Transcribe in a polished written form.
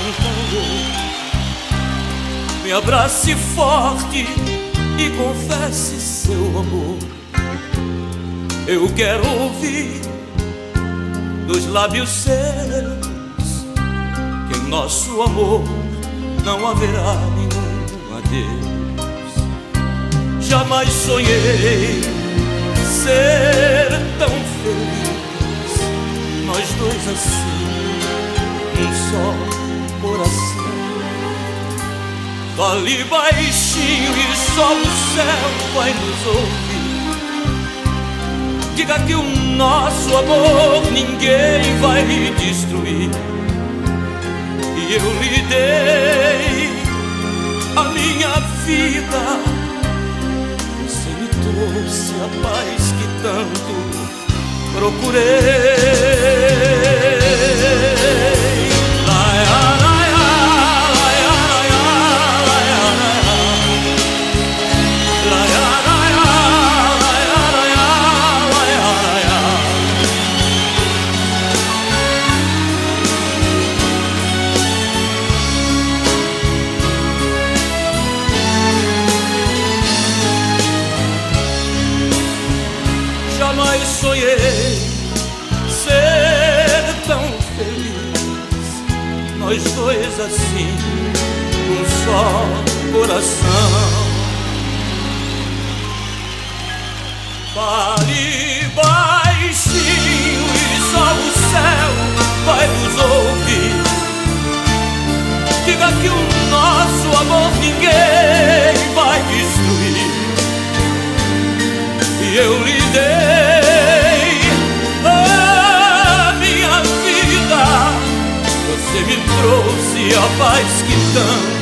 cantando. Me abrace forte e confesse seu amor. Eu quero ouvir dos lábios seus que em nosso amor não haverá nenhum adeus. Jamais sonhei ser tão feliz, nós dois assim, um só coração. Fale baixinho e só o céu vai nos ouvir. Diga que o nosso amor ninguém vai destruir. E eu lhe dei a minha vida, você me trouxe a paz que tanto procurei. Jamais sonhei ser tão feliz, nós dois assim, um só coração. Fale baixinho e só o céu vai nos ouvir. Diga que o nosso amor ninguém vai destruir. E eu lhe dei a minha vida, você me trouxe a paz que tanto